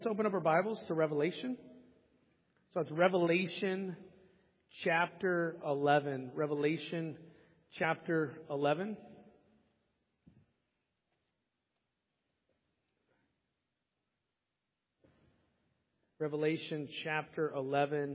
Let's open up our Bibles to Revelation. So it's Revelation chapter 11. Revelation chapter 11. Revelation chapter 11.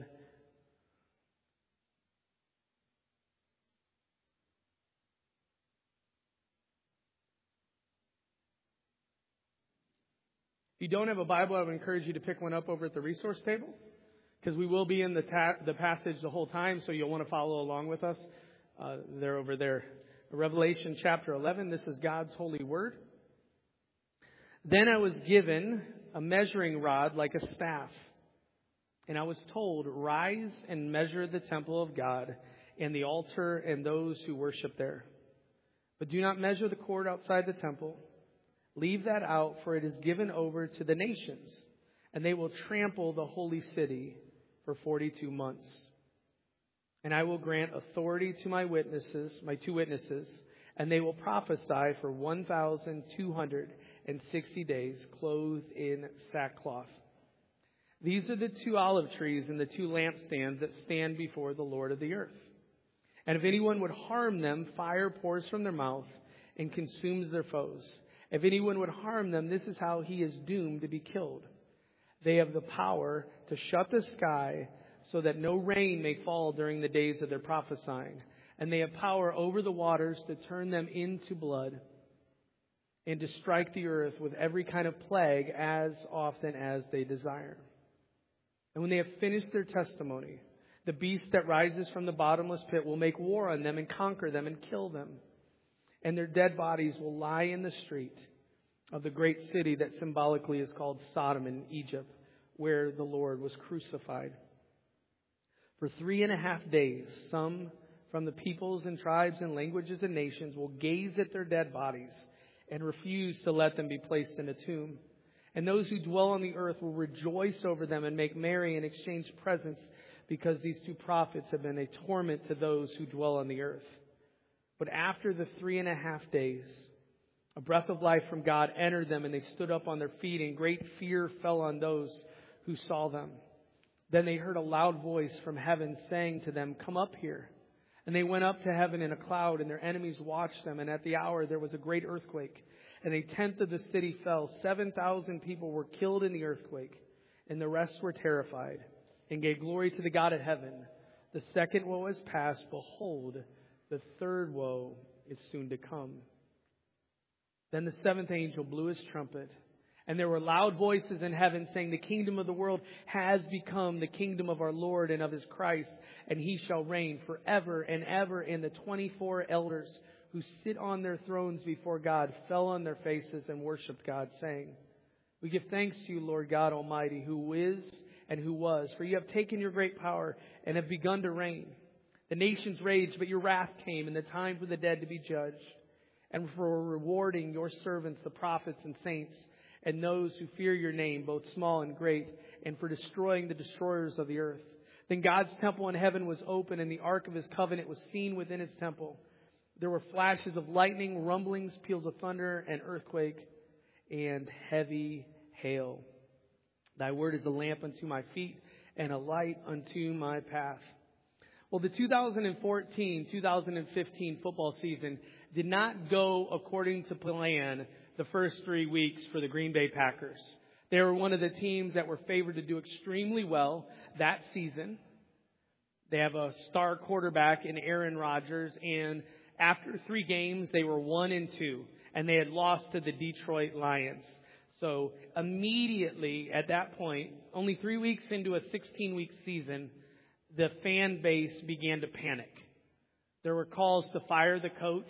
If you don't have a Bible, I would encourage you to pick one up over at the resource table, because we will be in the passage the whole time, so you'll want to follow along with us. They're over there. Revelation chapter 11, this is God's holy word. Then I was given a measuring rod like a staff, and I was told, "Rise and measure the temple of God and the altar and those who worship there. But do not measure the court outside the temple. Leave that out, for it is given over to the nations, and they will trample the holy city for 42 months. And I will grant authority to my two witnesses, and they will prophesy for 1,260 days, clothed in sackcloth. These are the 2 olive trees and the 2 lampstands that stand before the Lord of the earth. And if anyone would harm them, fire pours from their mouth and consumes their foes. If anyone would harm them, this is how he is doomed to be killed. They have the power to shut the sky so that no rain may fall during the days of their prophesying. And they have power over the waters to turn them into blood and to strike the earth with every kind of plague as often as they desire. And when they have finished their testimony, the beast that rises from the bottomless pit will make war on them and conquer them and kill them. And their dead bodies will lie in the street of the great city that symbolically is called Sodom in Egypt, where the Lord was crucified. For 3.5 days, some from the peoples and tribes and languages and nations will gaze at their dead bodies and refuse to let them be placed in a tomb. And those who dwell on the earth will rejoice over them and make merry and exchange presents, because these 2 prophets have been a torment to those who dwell on the earth. But after the 3.5 days, a breath of life from God entered them, and they stood up on their feet, and great fear fell on those who saw them. Then they heard a loud voice from heaven saying to them, "Come up here." And they went up to heaven in a cloud, and their enemies watched them. And at the hour there was a great earthquake, and 1/10 of the city fell. 7,000 people were killed in the earthquake, and the rest were terrified and gave glory to the God of heaven. The second woe is past. Behold, the third woe is soon to come. Then the 7th angel blew his trumpet, and there were loud voices in heaven saying, "The kingdom of the world has become the kingdom of our Lord and of his Christ, and he shall reign forever and ever." And the 24 elders who sit on their thrones before God fell on their faces and worshipped God, saying, "We give thanks to you, Lord God Almighty, who is and who was, for you have taken your great power and have begun to reign. The nations raged, but your wrath came, and the time for the dead to be judged, and for rewarding your servants, the prophets and saints, and those who fear your name, both small and great, and for destroying the destroyers of the earth." Then God's temple in heaven was open, and the ark of his covenant was seen within his temple. There were flashes of lightning, rumblings, peals of thunder, an earthquake, and heavy hail. Thy word is a lamp unto my feet and a light unto my path. Well, the 2014-2015 football season did not go according to plan the first 3 weeks for the Green Bay Packers. They were one of the teams that were favored to do extremely well that season. They have a star quarterback in Aaron Rodgers, and after 3 games, they were 1-2, and they had lost to the Detroit Lions. So immediately at that point, only 3 weeks into a 16-week season, the fan base began to panic. There were calls to fire the coach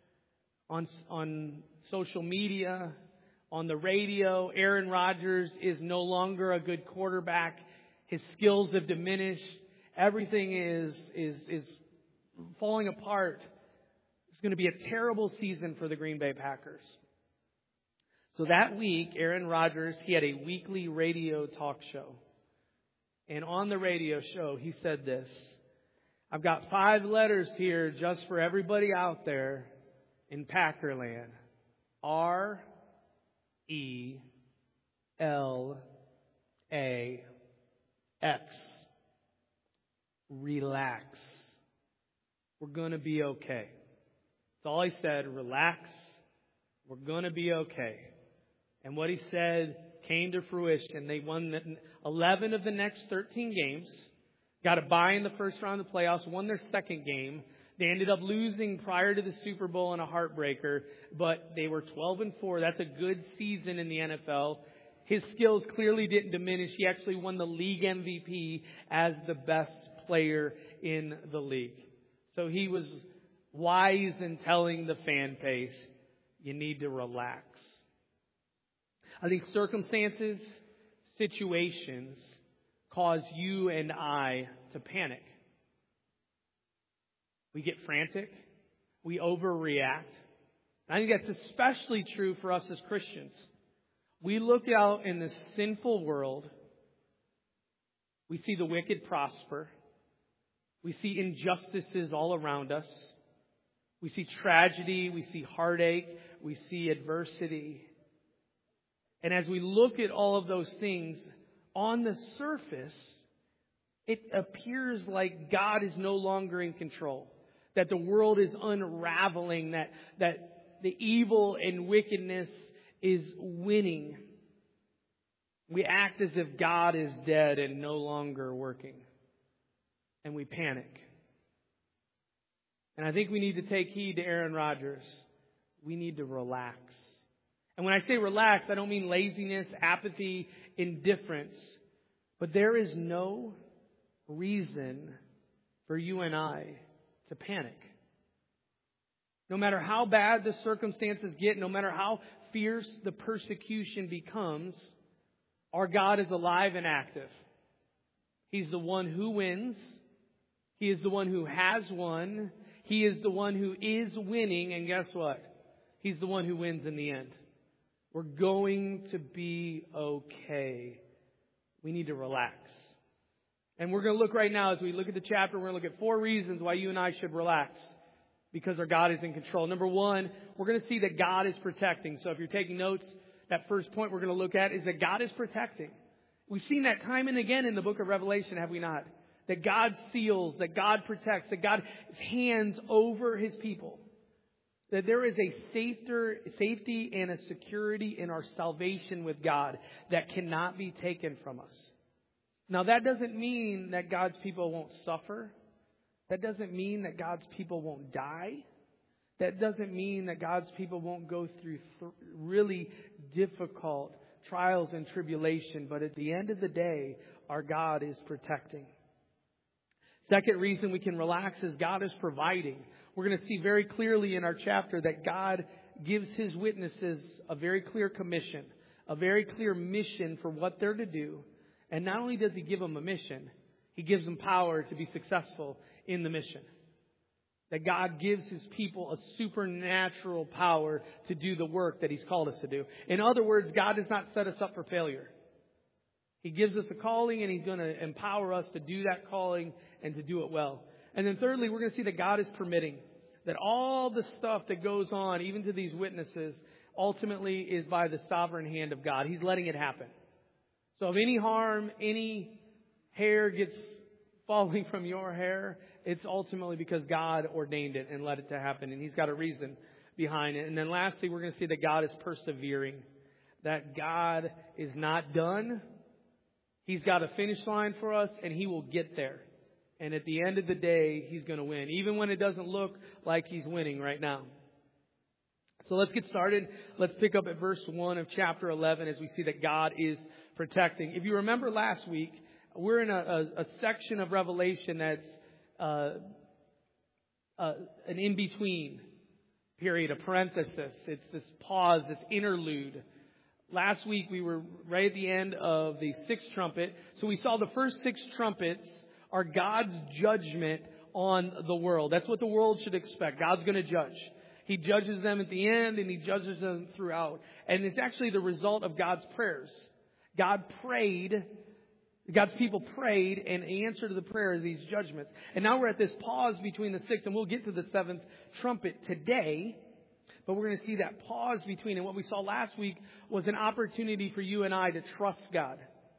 on social media, on the radio. Aaron Rodgers is no longer a good quarterback. His skills have diminished. Everything is falling apart. It's going to be a terrible season for the Green Bay Packers. So that week, Aaron Rodgers, he had a weekly radio talk show. And on the radio show, he said this: "I've got 5 letters here just for everybody out there in Packerland. R-E-L X. Relax. We're going to be okay. That's all he said. Relax. We're going to be okay. And what he said came to fruition. They won 11 of the next 13 games. Got a bye in the first round of the playoffs. Won their second game. They ended up losing prior to the Super Bowl in a heartbreaker. But they were 12-4. That's a good season in the NFL. His skills clearly didn't diminish. He actually won the league MVP as the best player in the league. So he was wise in telling the fan base, you need to relax. I think circumstances, situations cause you and I to panic. We get frantic. We overreact. I think that's especially true for us as Christians. We look out in this sinful world. We see the wicked prosper. We see injustices all around us. We see tragedy. We see heartache. We see adversity. And as we look at all of those things, on the surface, it appears like God is no longer in control. That the world is unraveling. That the evil and wickedness is winning. We act as if God is dead and no longer working. And we panic. And I think we need to take heed to Aaron Rodgers. We need to relax. And when I say relax, I don't mean laziness, apathy, indifference. But there is no reason for you and I to panic. No matter how bad the circumstances get, no matter how fierce the persecution becomes, our God is alive and active. He's the one who wins. He is the one who has won. He is the one who is winning. And guess what? He's the one who wins in the end. We're going to be okay. We need to relax. And we're going to look right now, as we look at the chapter, we're going to look at 4 reasons why you and I should relax. Because our God is in control. Number 1, we're going to see that God is protecting. So if you're taking notes, that first point we're going to look at is that God is protecting. We've seen that time and again in the book of Revelation, have we not? That God seals, that God protects, that God hands over His people. That there is a safety and a security in our salvation with God that cannot be taken from us. Now that doesn't mean that God's people won't suffer. That doesn't mean that God's people won't die. That doesn't mean that God's people won't go through really difficult trials and tribulation. But at the end of the day, our God is protecting. Second reason we can relax is God is providing. We're going to see very clearly in our chapter that God gives His witnesses a very clear commission, a very clear mission for what they're to do. And not only does He give them a mission, He gives them power to be successful in the mission. That God gives His people a supernatural power to do the work that He's called us to do. In other words, God does not set us up for failure. He gives us a calling and He's going to empower us to do that calling and to do it well. And then thirdly, we're going to see that God is permitting. That all the stuff that goes on, even to these witnesses, ultimately is by the sovereign hand of God. He's letting it happen. So if any harm, any hair gets falling from your hair, it's ultimately because God ordained it and let it to happen. And He's got a reason behind it. And then lastly, we're going to see that God is persevering. That God is not done. He's got a finish line for us and He will get there. And at the end of the day, He's going to win. Even when it doesn't look like He's winning right now. So let's get started. Let's pick up at verse 1 of chapter 11 as we see that God is protecting. If you remember last week, we're in a section of Revelation that's an in-between period, a parenthesis. It's this pause, this interlude. Last week we were right at the end of the 6th trumpet. So we saw the first 6 trumpets are God's judgment on the world. That's what the world should expect. God's going to judge. He judges them at the end and He judges them throughout. And it's actually the result of God's prayers. God's people prayed and answered to the prayer of these judgments. And now we're at this pause between the 6th, and we'll get to the 7th trumpet today. But we're going to see that pause between. And what we saw last week was an opportunity for you and I to trust God.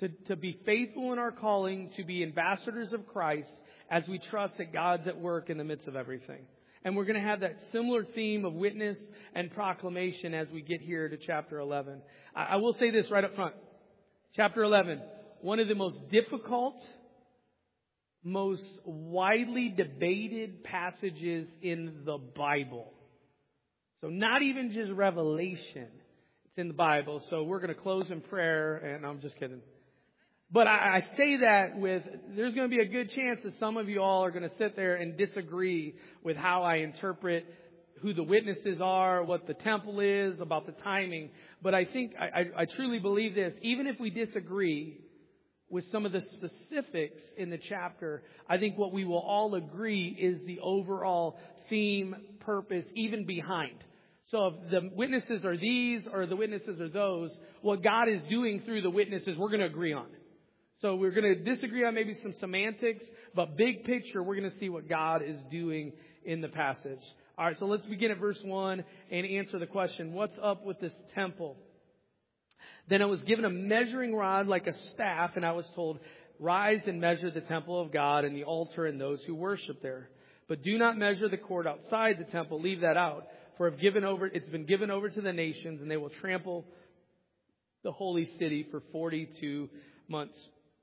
to be faithful in our calling, to be ambassadors of Christ as we trust that God's at work in the midst of everything. And we're going to have that similar theme of witness and proclamation as we get here to chapter 11. I will say this right up front. Chapter 11, one of the most difficult, most widely debated passages in the Bible. So not even just Revelation. It's in the Bible. So we're going to close in prayer. And I'm just kidding. But I say that with, there's going to be a good chance that some of you all are going to sit there and disagree with how I interpret who the witnesses are, what the temple is, about the timing. But I think, I truly believe this, even if we disagree with some of the specifics in the chapter, I think what we will all agree is the overall theme, purpose, even behind. So if the witnesses are these or the witnesses are those, what God is doing through the witnesses, we're going to agree on. So we're going to disagree on maybe some semantics, but big picture, we're going to see what God is doing in the passage. All right, so let's begin at verse 1 and answer the question, what's up with this temple? Then I was given a measuring rod like a staff, and I was told, rise and measure the temple of God and the altar and those who worship there. But do not measure the court outside the temple. Leave that out. For it's been given over to the nations, and they will trample the holy city for 42 months.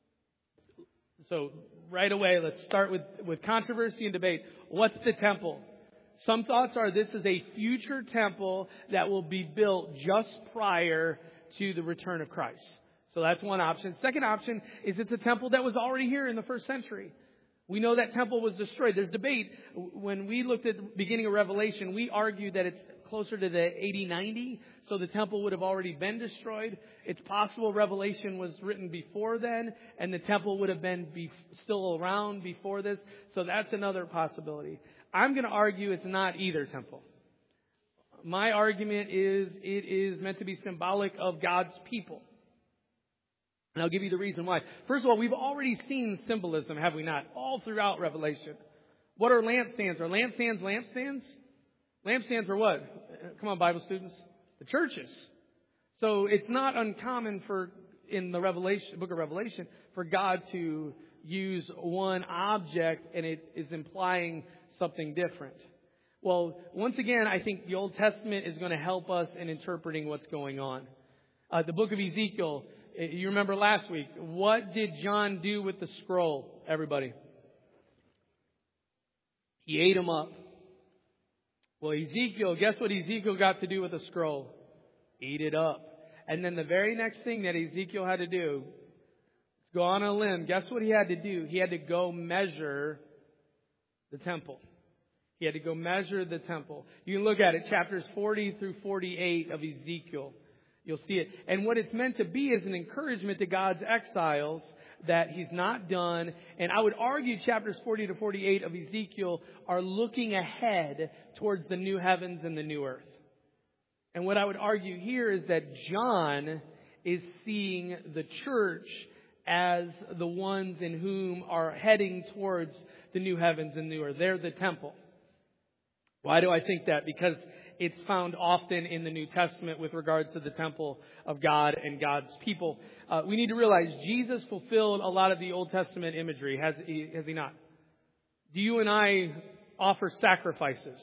So right away, let's start with controversy and debate. What's the temple? Some thoughts are this is a future temple that will be built just prior to the return of Christ. So that's one option. Second option is it's a temple that was already here in the first century. We know that temple was destroyed. There's debate. When we looked at the beginning of Revelation, we argued that it's closer to the 80-90. So the temple would have already been destroyed. It's possible Revelation was written before then, and the temple would have been still around before this. So that's another possibility. I'm going to argue it's not either temple. My argument is it is meant to be symbolic of God's people. And I'll give you the reason why. First of all, we've already seen symbolism, have we not? All throughout Revelation. What are lampstands? Are lampstands lampstands? Lampstands are what? Come on, Bible students. The churches. So it's not uncommon in the book of Revelation for God to use one object and it is implying something different. Well, once again, I think the Old Testament is going to help us in interpreting what's going on. The book of Ezekiel, you remember last week, what did John do with the scroll, everybody? He ate them up. Well, Ezekiel, guess what Ezekiel got to do with the scroll? Eat it up. And then the very next thing that Ezekiel had to do, go on a limb, guess what he had to do? He had to go measure the temple. He had to go measure the temple. You can look at it, chapters 40 through 48 of Ezekiel. You'll see it. And what it's meant to be is an encouragement to God's exiles that He's not done. And I would argue chapters 40 to 48 of Ezekiel are looking ahead towards the new heavens and the new earth. And what I would argue here is that John is seeing the church as the ones in whom are heading towards the new heavens and new earth. They're the temple. Why do I think that? Because it's found often in the New Testament with regards to the temple of God and God's people. We need to realize Jesus fulfilled a lot of the Old Testament imagery, has he not? Do you and I offer sacrifices?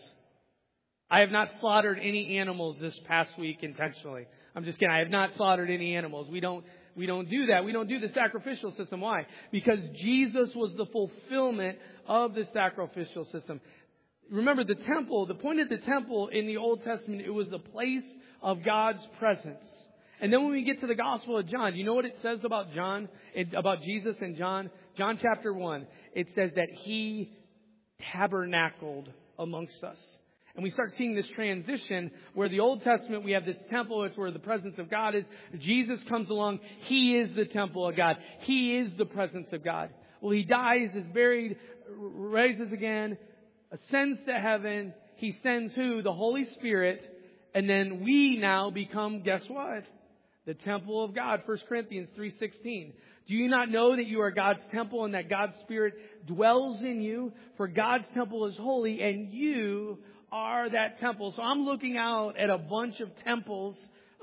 I have not slaughtered any animals this past week intentionally. I'm just kidding. I have not slaughtered any animals. We don't do that. We don't do the sacrificial system. Why? Because Jesus was the fulfillment of the sacrificial system. Remember the temple, the point of the temple in the Old Testament, it was the place of God's presence. And then when we get to the Gospel of John, do you know what it says about John, about Jesus in John? John chapter 1, it says that He tabernacled amongst us. And we start seeing this transition where the Old Testament, we have this temple, it's where the presence of God is. Jesus comes along, He is the temple of God. He is the presence of God. Well, He dies, is buried, rises again, ascends to heaven. He sends who? The Holy Spirit. And then we now become, guess what? The temple of God. 1 Corinthians 3:16. Do you not know that you are God's temple and that God's Spirit dwells in you? For God's temple is holy and you are that temple. So I'm looking out at a bunch of temples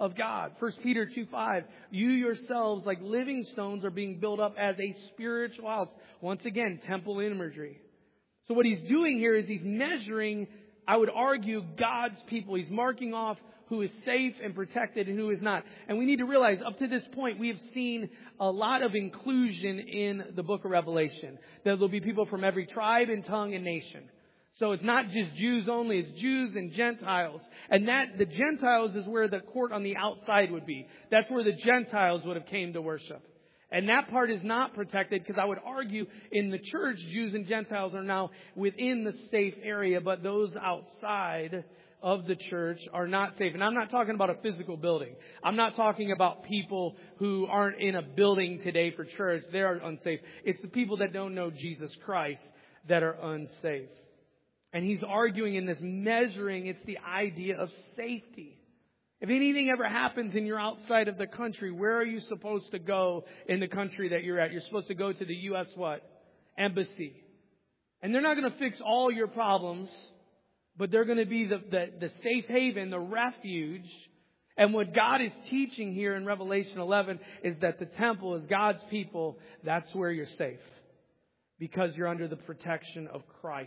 of God. 1 Peter 2:5, you yourselves, like living stones, are being built up as a spiritual house. Once again, temple imagery. So what he's doing here is he's measuring, I would argue, God's people. He's marking off who is safe and protected and who is not. And we need to realize, up to this point, we have seen a lot of inclusion in the book of Revelation. There will be people from every tribe and tongue and nation. So it's not just Jews only, it's Jews and Gentiles. And that, the Gentiles is where the court on the outside would be. That's where the Gentiles would have came to worship. And that part is not protected, because I would argue in the church, Jews and Gentiles are now within the safe area, but those outside of the church are not safe. And I'm not talking about a physical building. I'm not talking about people who aren't in a building today for church. They are unsafe. It's the people that don't know Jesus Christ that are unsafe. And he's arguing in this measuring, it's the idea of safety. If anything ever happens and you're outside of the country, where are you supposed to go in the country that you're at? You're supposed to go to the U.S. what? Embassy. And they're not going to fix all your problems, but they're going to be the safe haven, the refuge. And what God is teaching here in Revelation 11 is that the temple is God's people. That's where you're safe, because you're under the protection of Christ.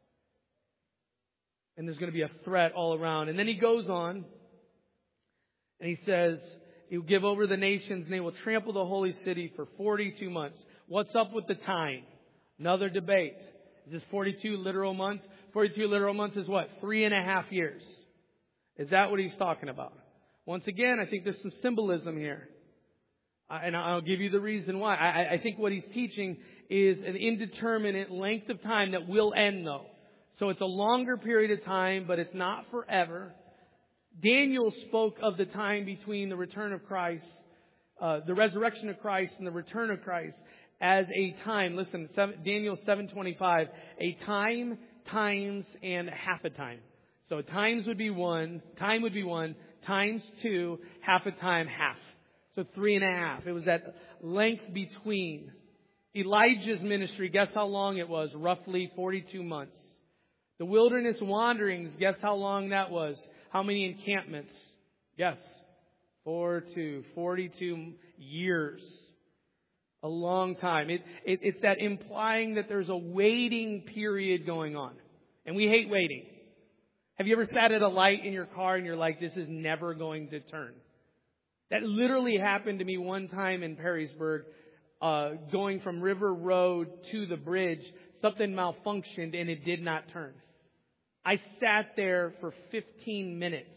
And there's going to be a threat all around. And then he goes on and he says, he will give over the nations and they will trample the holy city for 42 months. What's up with the time? Another debate. Is this 42 literal months? 42 literal months is what? 3.5 years. Is that what he's talking about? Once again, I think there's some symbolism here. And I'll give you the reason why. I think what he's teaching is an indeterminate length of time that will end, though. So it's a longer period of time, but it's not forever. Daniel spoke of the time between the return of Christ, the resurrection of Christ and the return of Christ as a time. Listen, Daniel 7:25, a time, times, and half a time. So times would be one, time would be one, times two, half a time, half. So 3.5. It was that length between. Elijah's ministry, guess how long it was? Roughly 42 months. The wilderness wanderings, guess how long that was? How many encampments? Yes. 42 years. A long time. It's that implying that there's a waiting period going on. And we hate waiting. Have you ever sat at a light in your car and you're like, this is never going to turn? That literally happened to me one time in Perrysburg, going from River Road to the bridge. Something malfunctioned and it did not turn. I sat there for 15 minutes.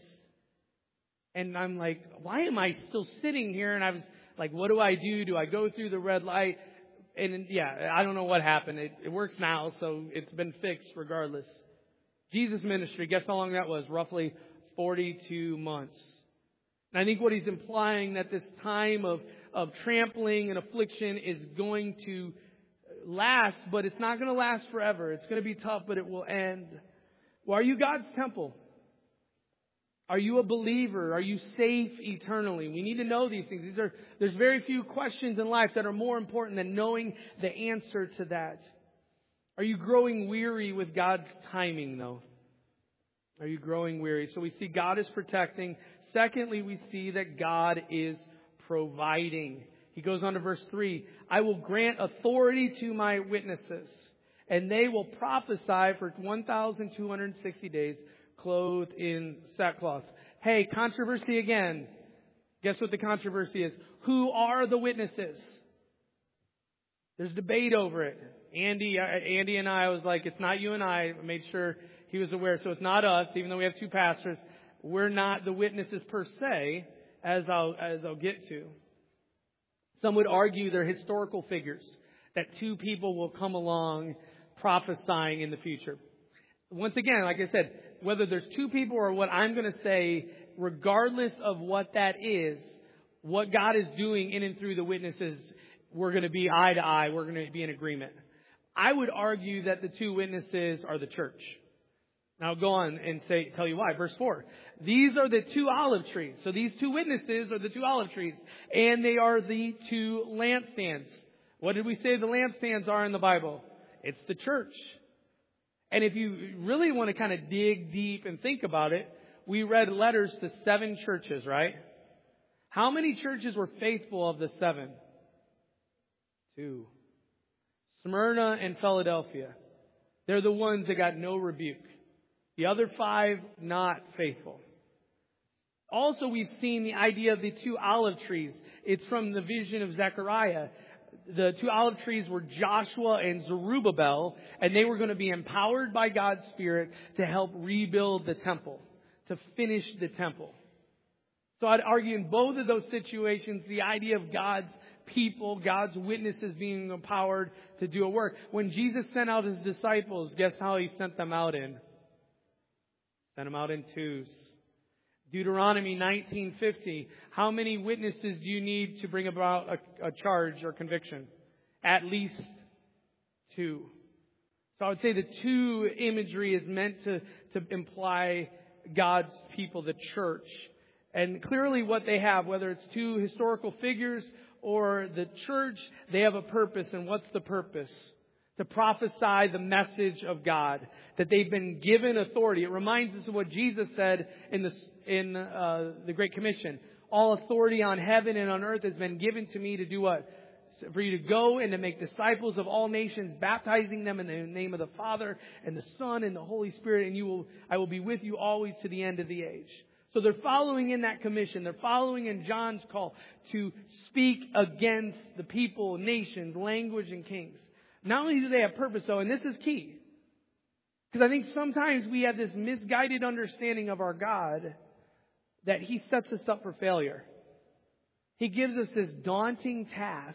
And I'm like, why am I still sitting here? And I was like, what do I do? Do I go through the red light? And yeah, I don't know what happened. It works now, so it's been fixed regardless. Jesus' ministry, guess how long that was? Roughly 42 months. And I think what he's implying, that this time of trampling and affliction is going to last, but it's not going to last forever. It's going to be tough, but it will end. Well, are you God's temple? Are you a believer? Are you safe eternally? We need to know these things. There's very few questions in life that are more important than knowing the answer to that. Are you growing weary with God's timing, though? Are you growing weary? So we see God is protecting. Secondly, we see that God is providing. He goes on to verse 3. I will grant authority to my witnesses, and they will prophesy for 1,260 days, clothed in sackcloth. Hey, controversy again. Guess what the controversy is? Who are the witnesses? There's debate over it. Andy and I was like, it's not you and I made sure he was aware. So it's not us, even though we have two pastors. We're not the witnesses per se, as I'll get to. Some would argue they're historical figures, that two people will come along prophesying in the future. Once again, like I said, whether there's two people or what I'm going to say, regardless of what that is, what God is doing in and through the witnesses, we're going to be eye to eye. We're going to be in agreement. I would argue that the two witnesses are the church. Now I'll go on and tell you why. Verse 4. These are the two olive trees. So these two witnesses are the two olive trees. And they are the two lampstands. What did we say the lampstands are in the Bible? It's the church. And if you really want to kind of dig deep and think about it, we read letters to 7 churches, right? How many churches were faithful of the 7? 2. Smyrna and Philadelphia. They're the ones that got no rebuke. The other 5, not faithful. Also, we've seen the idea of the 2 olive trees. It's from the vision of Zechariah. The 2 olive trees were Joshua and Zerubbabel, and they were going to be empowered by God's Spirit to help rebuild the temple, to finish the temple. So I'd argue in both of those situations, the idea of God's people, God's witnesses being empowered to do a work. When Jesus sent out His disciples, guess how He sent them out in? Sent them out in 2s. Deuteronomy 19:50. How many witnesses do you need to bring about a charge or conviction? At least 2. So I would say the 2 imagery is meant to imply God's people, the church. And clearly what they have, whether it's 2 historical figures or the church, they have a purpose. And what's the purpose? To prophesy the message of God, that they've been given authority. It reminds us of what Jesus said in the Great Commission. All authority on heaven and on earth has been given to me to do what? For you to go and to make disciples of all nations, baptizing them in the name of the Father and the Son and the Holy Spirit, and I will be with you always to the end of the age. So they're following in that commission. They're following in John's call to speak against the people, nations, language, and kings. Not only do they have purpose, though, and this is key, because I think sometimes we have this misguided understanding of our God that He sets us up for failure. He gives us this daunting task.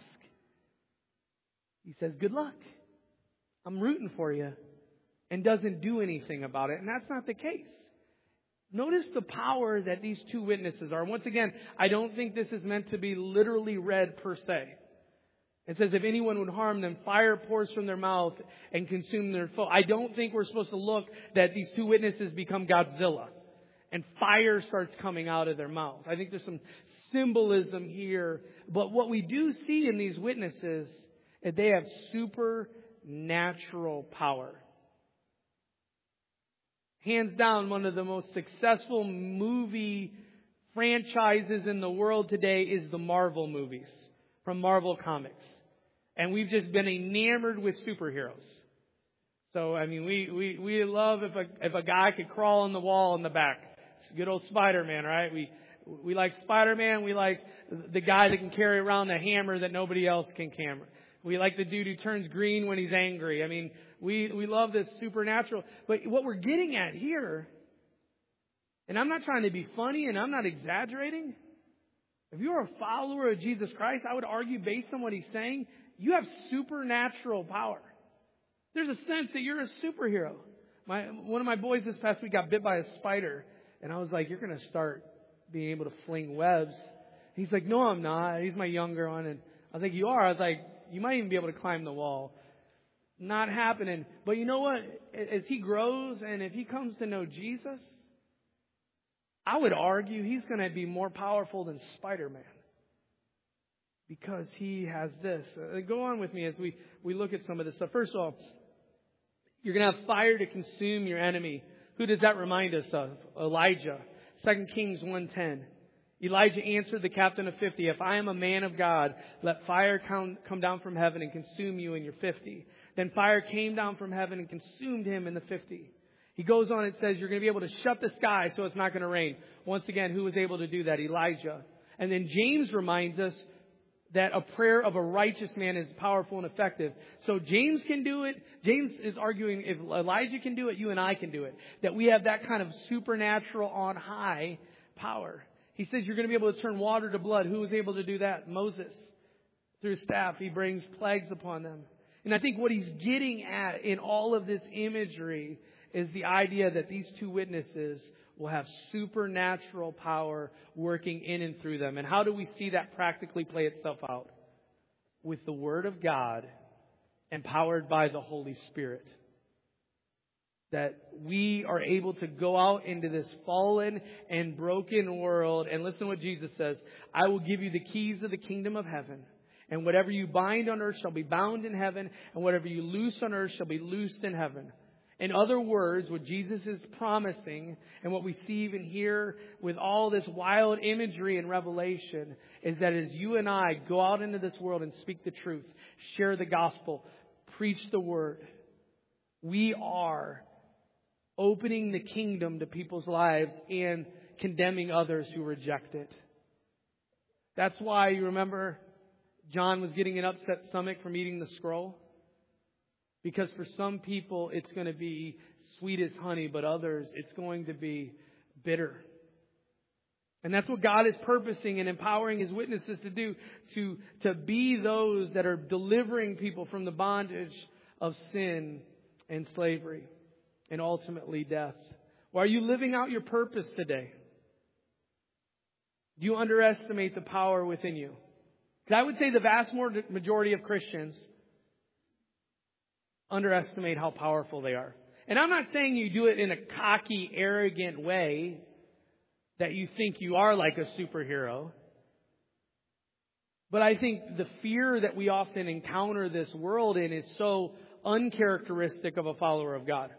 He says, good luck. I'm rooting for you. And doesn't do anything about it. And that's not the case. Notice the power that these 2 witnesses are. Once again, I don't think this is meant to be literally read per se. It says, if anyone would harm them, fire pours from their mouth and consume their foe. I don't think we're supposed to look that these 2 witnesses become Godzilla and fire starts coming out of their mouth. I think there's some symbolism here. But what we do see in these witnesses is they have supernatural power. Hands down, one of the most successful movie franchises in the world today is the Marvel movies from Marvel Comics. And we've just been enamored with superheroes. So, I mean, we love if a guy could crawl on the wall in the back. It's good old Spider-Man, right? We like Spider-Man. We like the guy that can carry around the hammer that nobody else can carry. We like the dude who turns green when he's angry. I mean, we love this supernatural. But what we're getting at here, and I'm not trying to be funny and I'm not exaggerating. If you're a follower of Jesus Christ, I would argue based on what He's saying, you have supernatural power. There's a sense that you're a superhero. One of my boys this past week got bit by a spider. And I was like, you're going to start being able to fling webs. He's like, no, I'm not. He's my younger one. And I was like, you are? I was like, you might even be able to climb the wall. Not happening. But you know what? As he grows and if he comes to know Jesus, I would argue he's going to be more powerful than Spider-Man. Because he has this. Go on with me as we look at some of this stuff. First of all, you're going to have fire to consume your enemy. Who does that remind us of? Elijah. 2 Kings 1:10. Elijah answered the captain of 50, if I am a man of God, let fire come down from heaven and consume you in your 50. Then fire came down from heaven and consumed him in the 50. He goes on and says, you're going to be able to shut the sky so it's not going to rain. Once again, who was able to do that? Elijah. And then James reminds us that a prayer of a righteous man is powerful and effective. So James can do it. James is arguing if Elijah can do it, you and I can do it. That we have that kind of supernatural on high power. He says you're going to be able to turn water to blood. Who was able to do that? Moses. Through his staff, he brings plagues upon them. And I think what he's getting at in all of this imagery is the idea that these 2 witnesses will have supernatural power working in and through them. And how do we see that practically play itself out? With the Word of God, empowered by the Holy Spirit. That we are able to go out into this fallen and broken world. And listen to what Jesus says. I will give you the keys of the kingdom of heaven. And whatever you bind on earth shall be bound in heaven. And whatever you loose on earth shall be loosed in heaven. In other words, what Jesus is promising and what we see even here with all this wild imagery in Revelation is that as you and I go out into this world and speak the truth, share the gospel, preach the word, we are opening the kingdom to people's lives and condemning others who reject it. That's why you remember John was getting an upset stomach from eating the scroll. Because for some people, it's going to be sweet as honey, but others, it's going to be bitter. And that's what God is purposing and empowering His witnesses to do, to be those that are delivering people from the bondage of sin and slavery and ultimately death. Or are you living out your purpose today? Do you underestimate the power within you? Because I would say the vast majority of Christians underestimate how powerful they are. And I'm not saying you do it in a cocky, arrogant way that you think you are like a superhero. But I think the fear that we often encounter this world in is so uncharacteristic of a follower of God.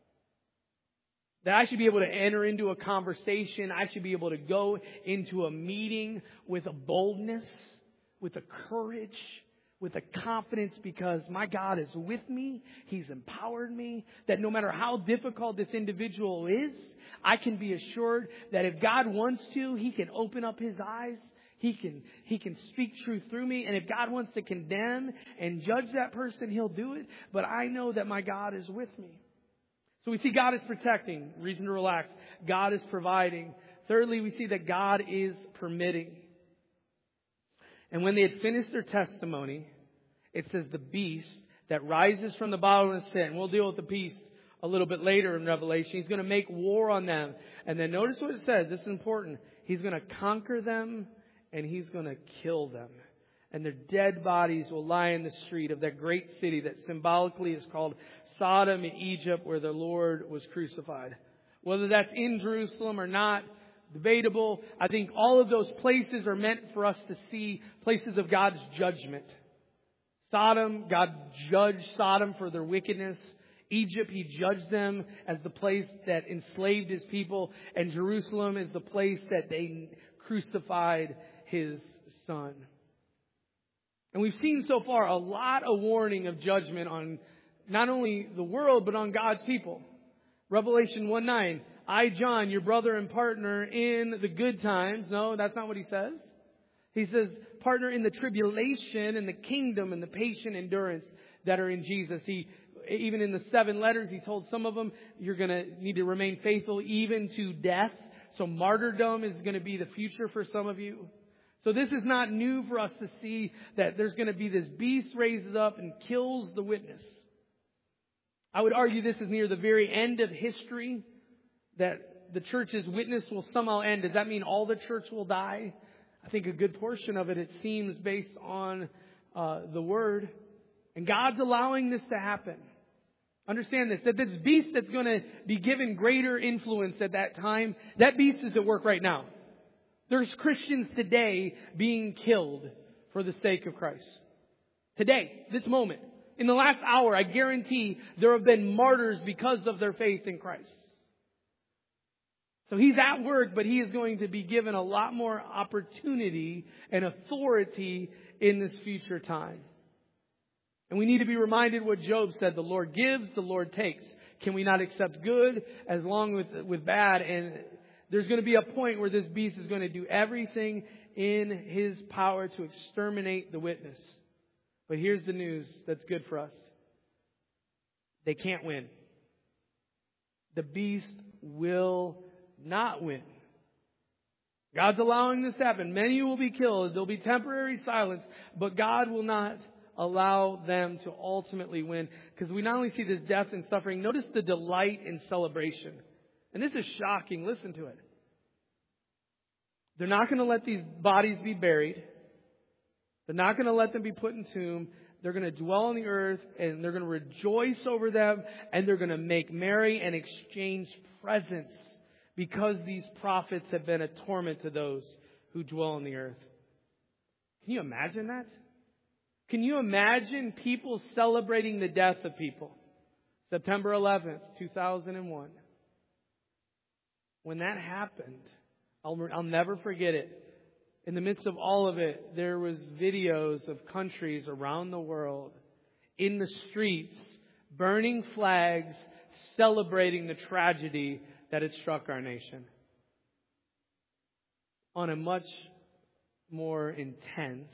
That I should be able to enter into a conversation. I should be able to go into a meeting with a boldness, with a courage, with a confidence, because my God is with me. He's empowered me. That no matter how difficult this individual is, I can be assured that if God wants to, He can open up His eyes. He can speak truth through me. And if God wants to condemn and judge that person, He'll do it. But I know that my God is with me. So we see God is protecting. Reason to relax. God is providing. Thirdly, we see that God is permitting. And when they had finished their testimony, it says the beast that rises from the bottomless pit, and we'll deal with the beast a little bit later in Revelation. He's going to make war on them. And then notice what it says. This is important. He's going to conquer them and He's going to kill them. And their dead bodies will lie in the street of that great city that symbolically is called Sodom in Egypt, where the Lord was crucified. Whether that's in Jerusalem or not, debatable. I think all of those places are meant for us to see places of God's judgment. Sodom, God judged Sodom for their wickedness. Egypt, He judged them as the place that enslaved His people. And Jerusalem is the place that they crucified His Son. And we've seen so far a lot of warning of judgment on not only the world, but on God's people. Revelation 1:9. I, John, your brother and partner in the good times. No, that's not what he says. He says, partner in the tribulation and the kingdom and the patient endurance that are in Jesus. Even in the 7 letters, he told some of them, you're going to need to remain faithful even to death. So martyrdom is going to be the future for some of you. So this is not new for us to see that there's going to be this beast raises up and kills the witness. I would argue this is near the very end of history, that the church's witness will somehow end. Does that mean all the church will die? I think a good portion of it seems, based on the Word. And God's allowing this to happen. Understand this, that this beast that's going to be given greater influence at that time, that beast is at work right now. There's Christians today being killed for the sake of Christ. Today, this moment. In the last hour, I guarantee there have been martyrs because of their faith in Christ. So He's at work, but He is going to be given a lot more opportunity and authority in this future time. And we need to be reminded what Job said. The Lord gives, the Lord takes. Can we not accept good as long with bad? And there's going to be a point where this beast is going to do everything in his power to exterminate the witness. But here's the news that's good for us. They can't win. The beast will not win. God's allowing this to happen. Many will be killed. There'll be temporary silence. But God will not allow them to ultimately win. Because we not only see this death and suffering, notice the delight and celebration. And this is shocking. Listen to it. They're not going to let these bodies be buried. They're not going to let them be put in tomb. They're going to dwell on the earth, and they're going to rejoice over them, and they're going to make merry and exchange presents, because these prophets have been a torment to those who dwell on the earth. Can you imagine that? Can you imagine people celebrating the death of people? September 11th, 2001. When that happened, I'll never forget it. In the midst of all of it, there was videos of countries around the world in the streets, burning flags, celebrating the tragedy that had struck our nation. On a much more intense,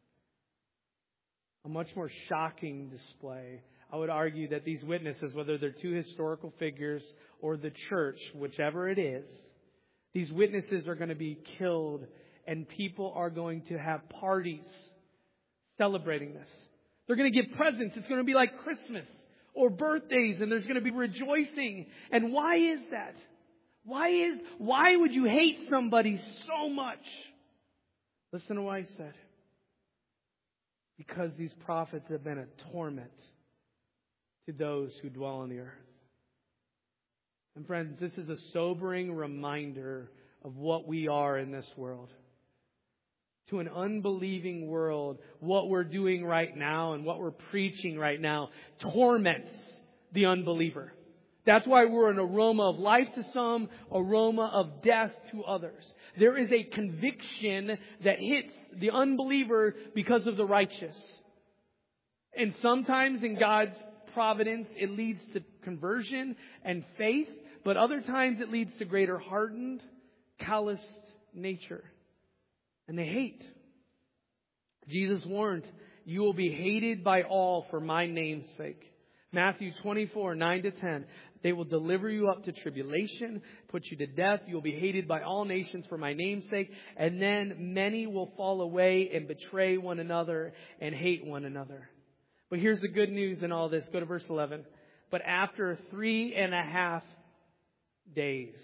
a much more shocking display, I would argue that these witnesses, whether they're two historical figures or the church, whichever it is, these witnesses are going to be killed and people are going to have parties celebrating this. They're going to give presents. It's going to be like Christmas or birthdays, and there's going to be rejoicing. And why is that? Why would you hate somebody so much? Listen to what I said. Because these prophets have been a torment to those who dwell on the earth. And friends, this is a sobering reminder of what we are in this world. To an unbelieving world, what we're doing right now and what we're preaching right now torments the unbeliever. That's why we're an aroma of life to some, aroma of death to others. There is a conviction that hits the unbeliever because of the righteous. And sometimes in God's providence, it leads to conversion and faith, but other times it leads to greater hardened, calloused nature. And they hate. Jesus warned, you will be hated by all for my name's sake. Matthew 24, 9-10. They will deliver you up to tribulation, put you to death. You will be hated by all nations for my name's sake. And then many will fall away and betray one another and hate one another. But here's the good news in all this. Go to verse 11. But after 3.5 days,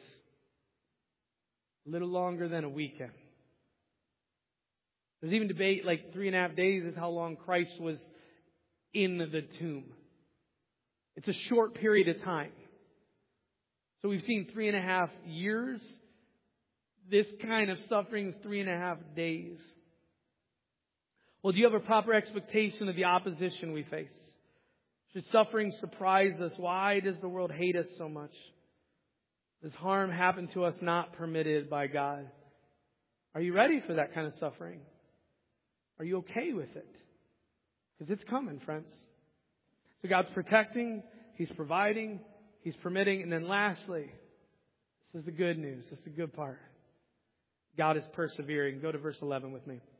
a little longer than a weekend. There's even debate like 3.5 days is how long Christ was in the tomb. It's a short period of time. So we've seen 3.5 years. This kind of suffering is 3.5 days. Well, do you have a proper expectation of the opposition we face? Should suffering surprise us? Why does the world hate us so much? Does harm happen to us not permitted by God? Are you ready for that kind of suffering? Are you okay with it? Because it's coming, friends. So God's protecting, He's providing, He's permitting, and then lastly, this is the good news. This is the good part. God is persevering. Go to verse 11 with me.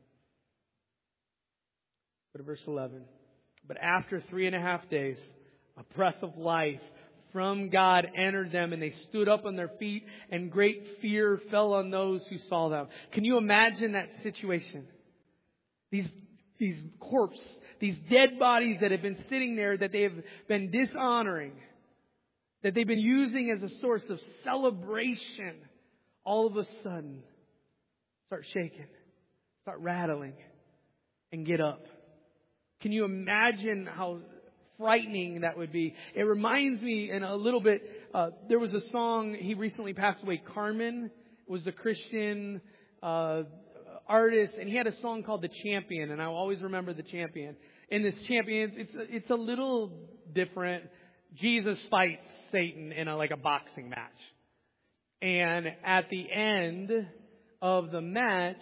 Go to verse 11. But after 3.5 days, a breath of life from God entered them, and they stood up on their feet, and great fear fell on those who saw them. Can you imagine that situation? These corpses, these dead bodies that have been sitting there, that they have been dishonoring, that they've been using as a source of celebration, all of a sudden start shaking, start rattling, and get up. Can you imagine how frightening that would be? It reminds me in a little bit, there was a song, he recently passed away, Carmen was the Christian artist, and he had a song called The Champion, and I always remember The Champion. In this Champion, it's a little different. Jesus fights Satan in a boxing match. And at the end of the match,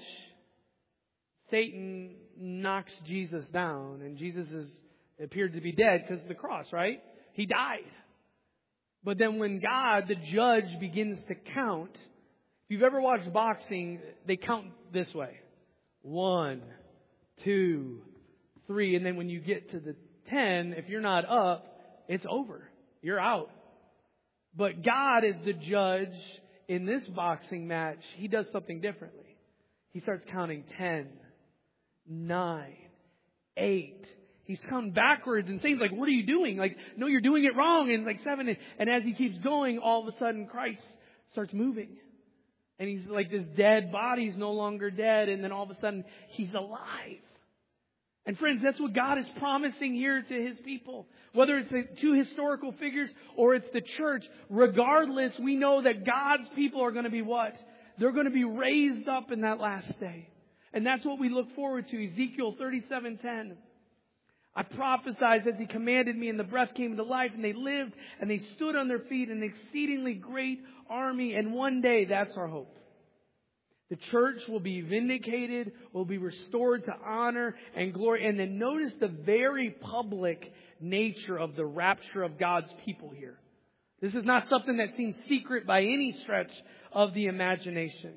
Satan knocks Jesus down, and Jesus appeared to be dead because of the cross, right? He died. But then when God, the judge, begins to count, if you've ever watched boxing, they count this way. 1, 2, 3. And then when you get to the 10, if you're not up, it's over. You're out. But God is the judge in this boxing match. He does something differently. He starts counting 10, 9, 8. He's counting backwards, and Satan's like, what are you doing? No, you're doing it wrong. And 7. And as he keeps going, all of a sudden Christ starts moving. And he's like, this dead body's no longer dead. And then all of a sudden, he's alive. And friends, that's what God is promising here to His people. Whether it's two historical figures or it's the church, regardless, we know that God's people are going to be what? They're going to be raised up in that last day. And that's what we look forward to. Ezekiel 37:10. I prophesied as He commanded me, and the breath came into life, and they lived, and they stood on their feet, an exceedingly great army. And one day, that's our hope. The church will be vindicated, will be restored to honor and glory. And then notice the very public nature of the rapture of God's people here. This is not something that seems secret by any stretch of the imagination.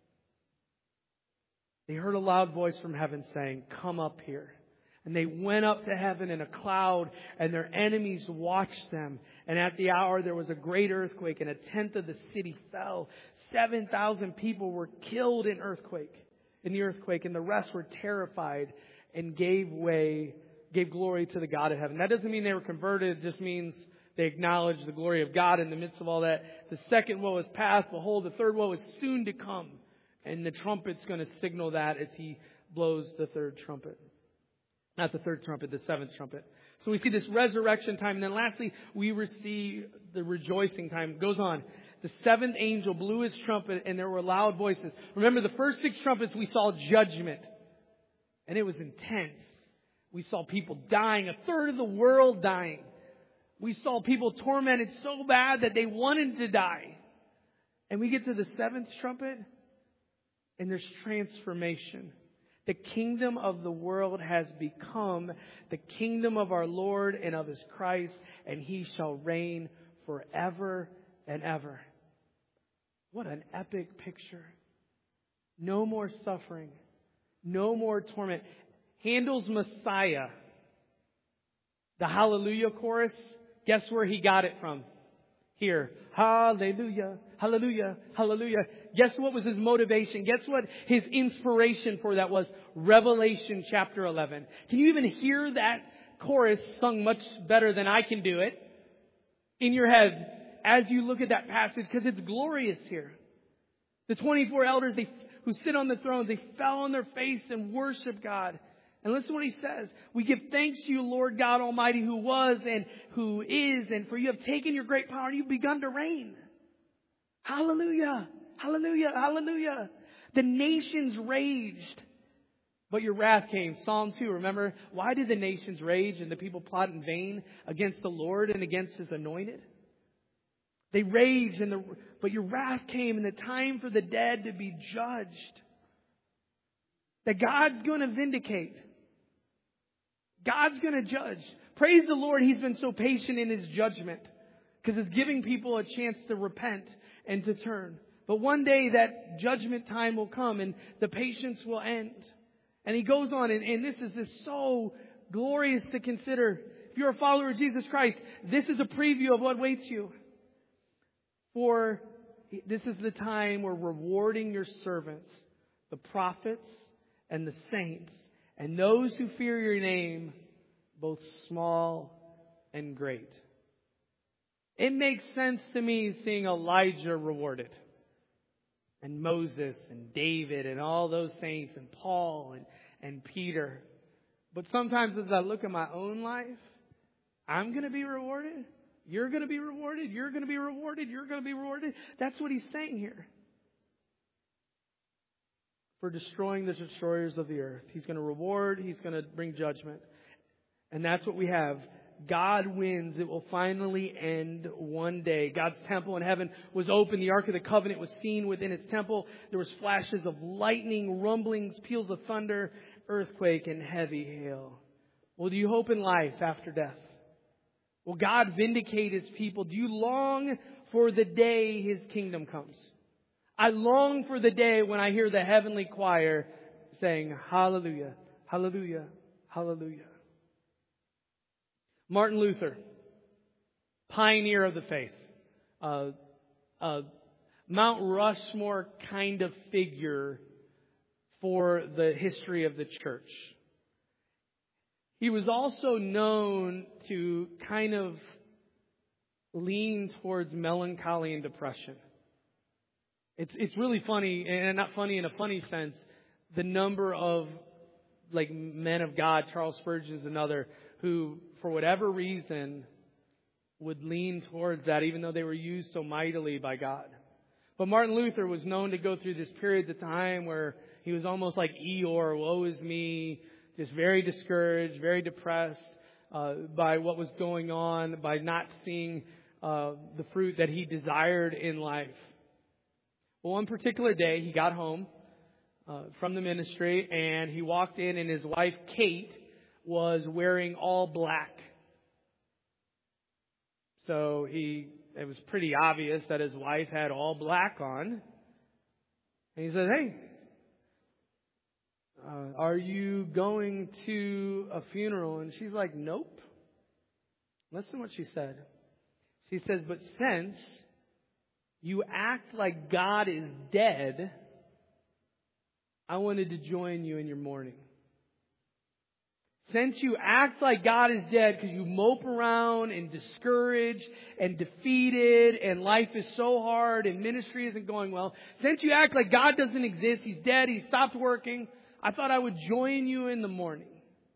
They heard a loud voice from heaven saying, "Come up here." And they went up to heaven in a cloud, and their enemies watched them. And at the hour there was a great earthquake, and 1/10 of the city fell. 7,000 people were killed in the earthquake, and the rest were terrified and gave glory to the God of heaven. That doesn't mean they were converted. It just means they acknowledged the glory of God in the midst of all that. The second woe is past. Behold, the third woe is soon to come. And the trumpet's going to signal that as He blows the third trumpet. Not the third trumpet, the seventh trumpet. So we see this resurrection time. And then lastly, we receive the rejoicing time. It goes on. The seventh angel blew his trumpet, and there were loud voices. Remember, the first 6 trumpets, we saw judgment. And it was intense. We saw people dying, 1/3 of the world dying. We saw people tormented so bad that they wanted to die. And we get to the 7th trumpet, and there's transformation. The kingdom of the world has become the kingdom of our Lord and of His Christ, and He shall reign forever and ever. What an epic picture. No more suffering. No more torment. Handel's Messiah, the Hallelujah chorus, guess where he got it from? Here. Hallelujah, hallelujah, hallelujah. Guess what was his motivation? Guess what his inspiration for that was? Revelation chapter 11. Can you even hear that chorus sung much better than I can do it in your head as you look at that passage? Because it's glorious here. The 24 elders who sit on the thrones, they fell on their face and worship God. And listen to what He says. We give thanks to You, Lord God Almighty, who was and who is, and for You have taken Your great power and You've begun to reign. Hallelujah, hallelujah, hallelujah. The nations raged, but Your wrath came. Psalm 2, remember? Why did the nations rage and the people plot in vain against the Lord and against His anointed? They raged, but Your wrath came, and the time for the dead to be judged. That God's going to vindicate. God's going to judge. Praise the Lord, He's been so patient in His judgment, because it's giving people a chance to repent and to turn. But one day that judgment time will come, and the patience will end. And He goes on, and this is so glorious to consider. If you're a follower of Jesus Christ, this is a preview of what waits you. For this is the time we're rewarding Your servants, the prophets and the saints, and those who fear Your name, both small and great. It makes sense to me seeing Elijah rewarded, and Moses and David and all those saints, and Paul and Peter. But sometimes as I look at my own life, I'm going to be rewarded. You're going to be rewarded. You're going to be rewarded. You're going to be rewarded. That's what He's saying here. For destroying the destroyers of the earth. He's going to reward. He's going to bring judgment. And that's what we have. God wins. It will finally end one day. God's temple in heaven was open. The Ark of the Covenant was seen within its temple. There was flashes of lightning, rumblings, peals of thunder, earthquake, and heavy hail. Well, do you hope in life after death? Will God vindicate His people? Do you long for the day His kingdom comes? I long for the day when I hear the heavenly choir saying, hallelujah, hallelujah, hallelujah. Martin Luther, pioneer of the faith, Mount Rushmore kind of figure for the history of the church. He was also known to kind of lean towards melancholy and depression. It's really funny, and not funny in a funny sense, the number of men of God, Charles Spurgeon is another, who for whatever reason would lean towards that, even though they were used so mightily by God. But Martin Luther was known to go through this period of time where he was almost like Eeyore, woe is me, just very discouraged, very depressed by what was going on, by not seeing the fruit that he desired in life. Well, one particular day, he got home from the ministry, and he walked in, and his wife, Kate, was wearing all black. So it was pretty obvious that his wife had all black on. And he said, "Hey, are you going to a funeral?" And she's like, "Nope." Listen to what she said. She says, "But since you act like God is dead, I wanted to join you in your mourning. Since you act like God is dead because you mope around and discouraged and defeated and life is so hard and ministry isn't going well, since you act like God doesn't exist, He's dead, He stopped working, I thought I would join you in the mourning."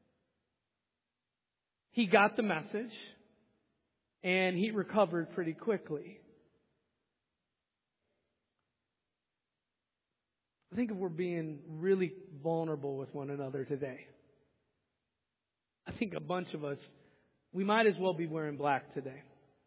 He got the message and he recovered pretty quickly. I think if we're being really vulnerable with one another today, I think a bunch of us, we might as well be wearing black today.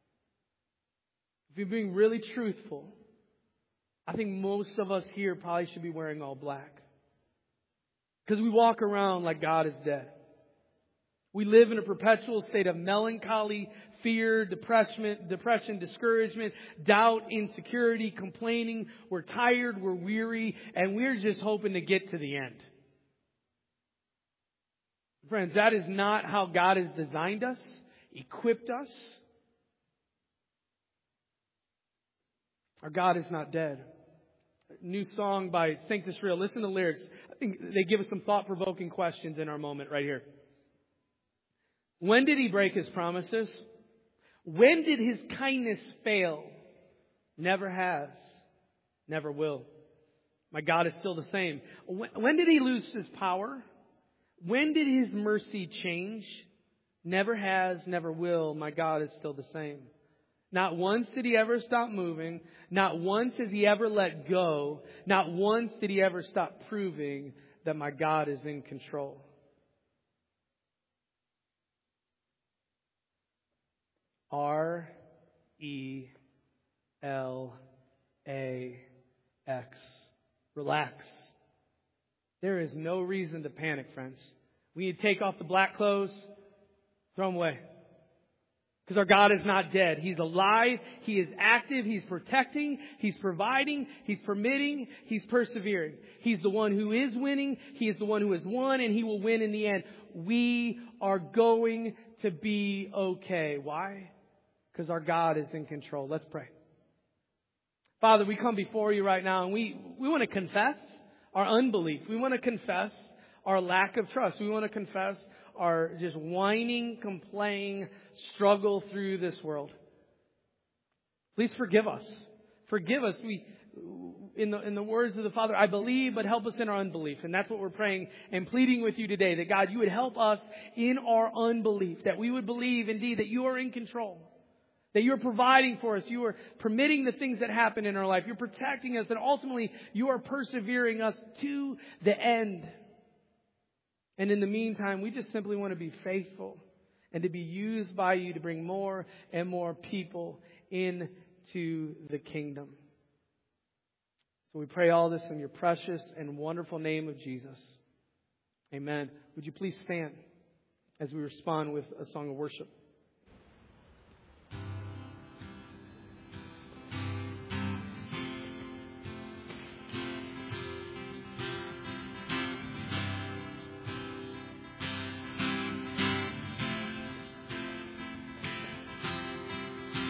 If you're being really truthful, I think most of us here probably should be wearing all black. Because we walk around like God is dead. We live in a perpetual state of melancholy, fear, depression, discouragement, doubt, insecurity, complaining. We're tired, we're weary, and we're just hoping to get to the end. Friends, that is not how God has designed us, equipped us. Our God is not dead. A new song by Sanctus Real. Listen to the lyrics. I think they give us some thought-provoking questions in our moment right here. When did He break His promises? When did His kindness fail? Never has. Never will. My God is still the same. When did He lose His power? When did His mercy change? Never has, never will. My God is still the same. Not once did He ever stop moving. Not once has He ever let go. Not once did He ever stop proving that my God is in control. R-E-L-A-X. Relax. There is no reason to panic, friends. We need to take off the black clothes, throw them away. Because our God is not dead. He's alive. He is active. He's protecting. He's providing. He's permitting. He's persevering. He's the one who is winning. He is the one who has won, and He will win in the end. We are going to be okay. Why? Because our God is in control. Let's pray. Father, we come before You right now, and we want to confess our unbelief. We want to confess our lack of trust. We want to confess our just whining, complaining struggle through this world. Please forgive us. Forgive us. In the words of the Father, I believe, but help us in our unbelief. And that's what we're praying and pleading with You today, that God, You would help us in our unbelief, that we would believe indeed that You are in control, that You're providing for us, You are permitting the things that happen in our life, You're protecting us, and ultimately You are persevering us to the end. And in the meantime, we just simply want to be faithful and to be used by You to bring more and more people into the kingdom. So we pray all this in Your precious and wonderful name of Jesus. Amen. Would you please stand as we respond with a song of worship?